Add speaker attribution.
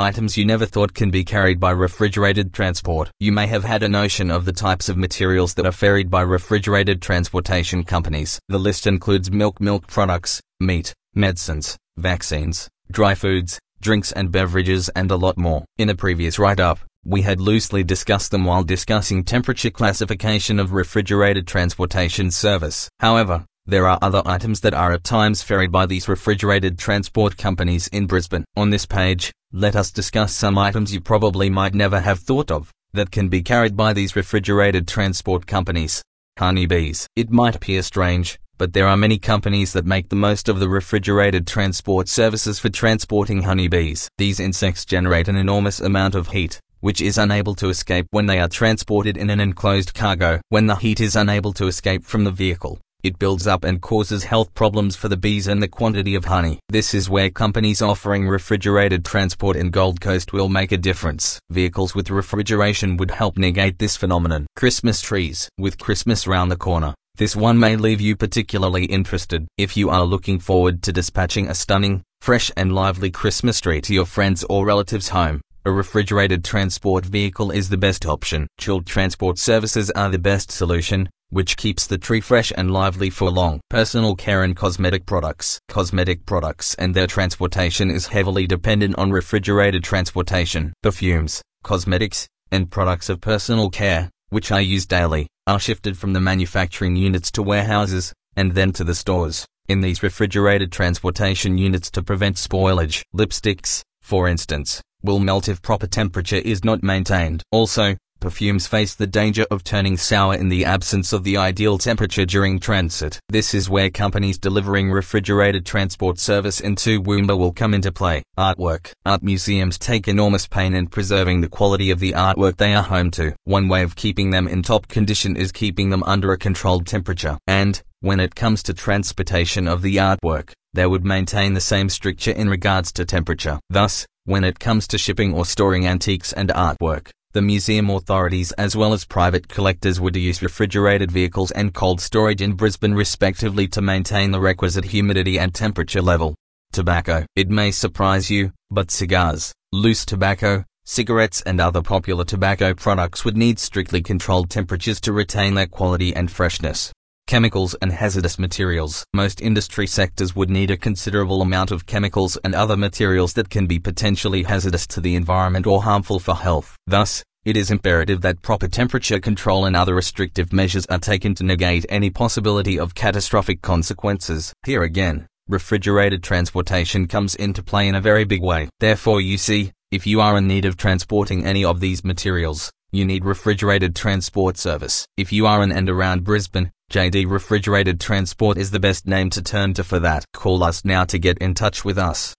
Speaker 1: Items you never thought can be carried by refrigerated transport. You may have had a notion of the types of materials that are ferried by refrigerated transportation companies. The list includes milk products, meat, medicines, vaccines, dry foods, drinks and beverages, and a lot more. In a previous write-up, we had loosely discussed them while discussing temperature classification of refrigerated transportation service. However, there are other items that are at times ferried by these refrigerated transport companies in Brisbane. On this page, let us discuss some items you probably might never have thought of, that can be carried by these refrigerated transport companies. Honeybees. It might appear strange, but there are many companies that make the most of the refrigerated transport services for transporting honeybees. These insects generate an enormous amount of heat, which is unable to escape when they are transported in an enclosed cargo. When the heat is unable to escape from the vehicle, it builds up and causes health problems for the bees and the quantity of honey. This is where companies offering refrigerated transport in Gold Coast will make a difference. Vehicles with refrigeration would help negate this phenomenon. Christmas trees. With Christmas round the corner, this one may leave you particularly interested. If you are looking forward to dispatching a stunning, fresh and lively Christmas tree to your friends or relatives' home, a refrigerated transport vehicle is the best option. Chilled transport services are the best solution, which keeps the tree fresh and lively for long. Personal care and cosmetic products. Cosmetic products and their transportation is heavily dependent on refrigerated transportation. Perfumes, cosmetics, and products of personal care, which are used daily, are shifted from the manufacturing units to warehouses, and then to the stores, in these refrigerated transportation units to prevent spoilage. Lipsticks, for instance, will melt if proper temperature is not maintained. Also, perfumes face the danger of turning sour in the absence of the ideal temperature during transit. This is where companies delivering refrigerated transport service in Toowoomba will come into play. Artwork. Art museums take enormous pain in preserving the quality of the artwork they are home to. One way of keeping them in top condition is keeping them under a controlled temperature. And, when it comes to transportation of the artwork, they would maintain the same stricture in regards to temperature. Thus, when it comes to shipping or storing antiques and artwork, the museum authorities as well as private collectors would use refrigerated vehicles and cold storage in Brisbane respectively to maintain the requisite humidity and temperature level. Tobacco. It may surprise you, but cigars, loose tobacco, cigarettes and other popular tobacco products would need strictly controlled temperatures to retain their quality and freshness. Chemicals and hazardous materials. Most industry sectors would need a considerable amount of chemicals and other materials that can be potentially hazardous to the environment or harmful for health. Thus, it is imperative that proper temperature control and other restrictive measures are taken to negate any possibility of catastrophic consequences. Here again, refrigerated transportation comes into play in a very big way. Therefore, you see, if you are in need of transporting any of these materials, you need refrigerated transport service. If you are in and around Brisbane, JD Refrigerated Transport is the best name to turn to for that. Call us now to get in touch with us.